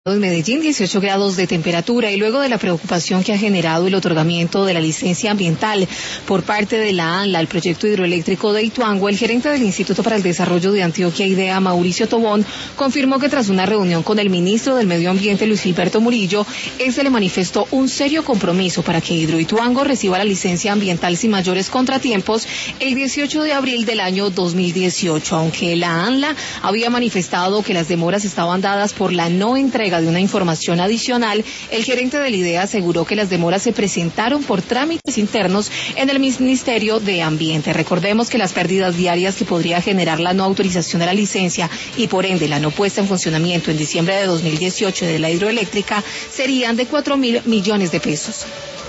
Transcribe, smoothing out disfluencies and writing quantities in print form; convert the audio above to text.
En Medellín, 18 grados de temperatura, y luego de la preocupación que ha generado el otorgamiento de la licencia ambiental por parte de la ANLA al proyecto hidroeléctrico de Ituango, el gerente del Instituto para el Desarrollo de Antioquia IDEA, Mauricio Tobón, confirmó que tras una reunión con el ministro del Medio Ambiente, Luis Gilberto Murillo, le manifestó un serio compromiso para que Hidroituango reciba la licencia ambiental sin mayores contratiempos el 18 de abril del año 2018, aunque la ANLA había manifestado que las demoras estaban dadas por la no entrega de una información adicional. El gerente del IDEA aseguró que las demoras se presentaron por trámites internos en el Ministerio de Ambiente. Recordemos que las pérdidas diarias que podría generar la no autorización de la licencia y por ende la no puesta en funcionamiento en diciembre de 2018 de la hidroeléctrica serían de 4.000 millones de pesos.